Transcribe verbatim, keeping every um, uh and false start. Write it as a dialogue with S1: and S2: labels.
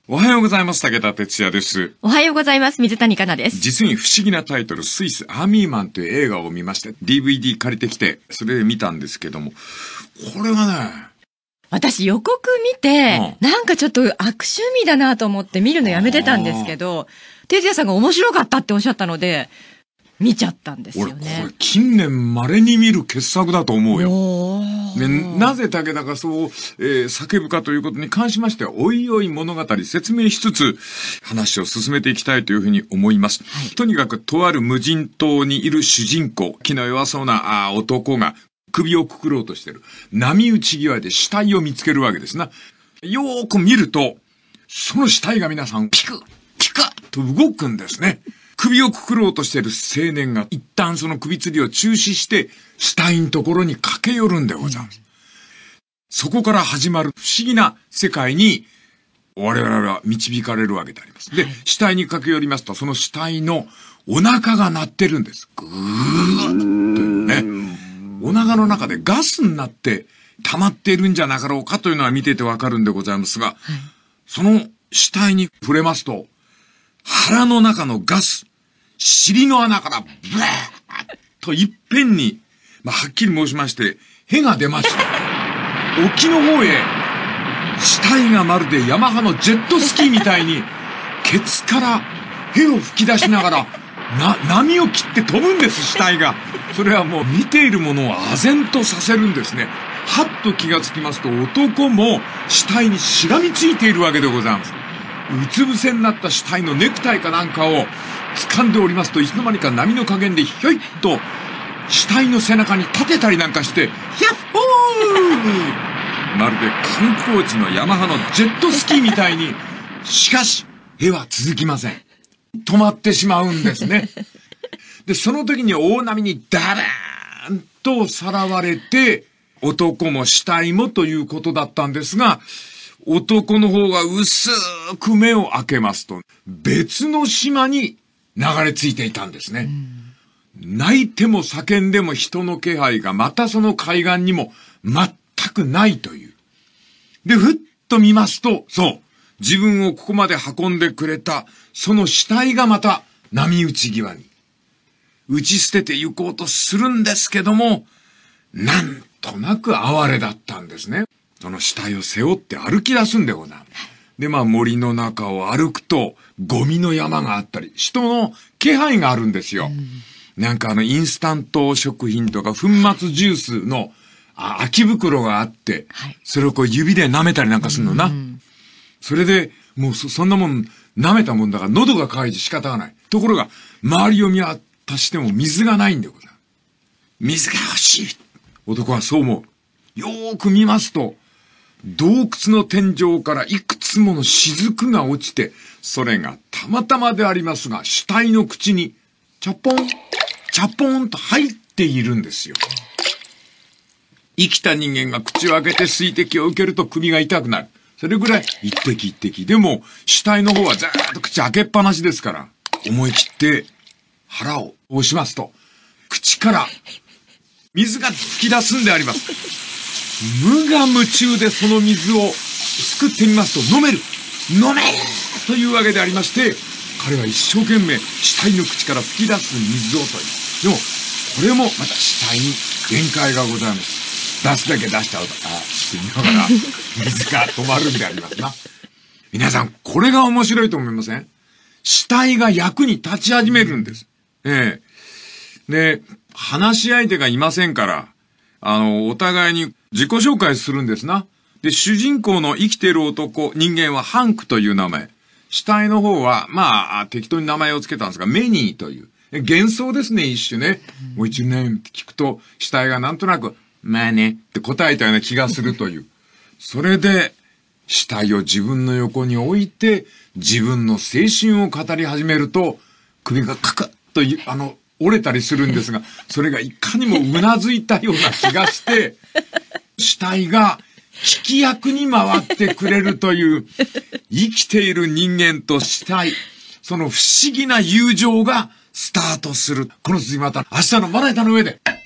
S1: おはようございます。武田哲也です。
S2: おはようございます。水谷香奈です。
S1: 実に不思議なタイトル、スイスアーミーマンという映画を見まして、ディーブイディー 借りてきて、それで見たんですけども、これはね、
S2: 私予告見て、うん、なんかちょっと悪趣味だなと思って見るのやめてたんですけど、哲也さんが面白かったっておっしゃったので、見ちゃったんですよね。
S1: 俺これ近年稀に見る傑作だと思うよ。ね、なぜ武田がそう、えー、叫ぶかということに関しましては、おいおい物語説明しつつ話を進めていきたいというふうに思います。はい、とにかくとある無人島にいる主人公、気の弱そうなあ男が首をくくろうとしている。波打ち際で死体を見つけるわけですな。よーく見ると、その死体が皆さんピクピクと動くんですね。首をくくろうとしている青年が一旦その首吊りを中止して死体のところに駆け寄るんでございます。うん、そこから始まる不思議な世界に我々は導かれるわけであります。で、はい、死体に駆け寄りますとその死体のお腹が鳴ってるんです。ぐーっというね。お腹の中でガスになって溜まっているんじゃなかろうかというのは見ていてわかるんでございますが、はい、その死体に触れますと腹の中のガス、尻の穴からブワーッといっぺんに、まあ、はっきり申しまして、屁が出ました。沖の方へ、死体がまるでヤマハのジェットスキーみたいに、ケツから屁を吹き出しながら、な、波を切って飛ぶんです、死体が。それはもう見ているものを唖然とさせるんですね。はっと気がつきますと、男も死体にしがみついているわけでございます。うつ伏せになった死体のネクタイかなんかを掴んでおりますと、いつの間にか波の加減でひょいっと死体の背中に立てたりなんかして、ヤッホーまるで観光地のヤマハのジェットスキーみたいに、しかし、絵は続きません。止まってしまうんですね。で、その時に大波にダラーンとさらわれて、男も死体もということだったんですが、男の方が薄く目を開けますと、別の島に流れ着いていたんですね。うん、泣いても叫んでも人の気配がまたその海岸にも全くないという。で、ふっと見ますと、そう、自分をここまで運んでくれた、その死体がまた波打ち際に打ち捨てて行こうとするんですけども、なんとなく哀れだったんですね。その死体を背負って歩き出すんでございます。で、まあ森の中を歩くと、ゴミの山があったり、人の気配があるんですよ。うん、なんかあの、インスタント食品とか粉末ジュースのあ空き袋があって、はい、それをこう指で舐めたりなんかするのな。うん、それで、もう そ, そんなもん舐めたもんだから喉が渇いて仕方がない。ところが、周りを見渡しても水がないんでございます。水が欲しい。男はそう思う。よーく見ますと、洞窟の天井からいくつもの雫が落ちて、それがたまたまでありますが、死体の口に、チャポン、チャポンと入っているんですよ。生きた人間が口を開けて水滴を受けると首が痛くなる。それぐらい一滴一滴。でも、死体の方はずーっと口開けっぱなしですから、思い切って腹を押しますと、口から水が吹き出すんであります。無我夢中でその水をすくってみますと飲める飲めるというわけでありまして、彼は一生懸命死体の口から吹き出す水をという。でもこれもまた死体に限界がございます。出すだけ出しちゃうとあって言いながら水が止まるんでありますな。皆さんこれが面白いと思いません？死体が役に立ち始めるんです。ええ。で、話し相手がいませんから、あの、お互いに自己紹介するんですな。で、主人公の生きている男、人間はハンクという名前。死体の方は、まあ、適当に名前をつけたんですが、メニーという。幻想ですね、一種ね。もう一年って聞くと、死体がなんとなく、まあね、って答えたような気がするという。それで、死体を自分の横に置いて、自分の青春を語り始めると、首がカクッと、あの、折れたりするんですが、それがいかにもうなずいたような気がして、死体が聞き役に回ってくれるという、生きている人間と死体、その不思議な友情がスタートする。この続きまた明日のまな板の上で。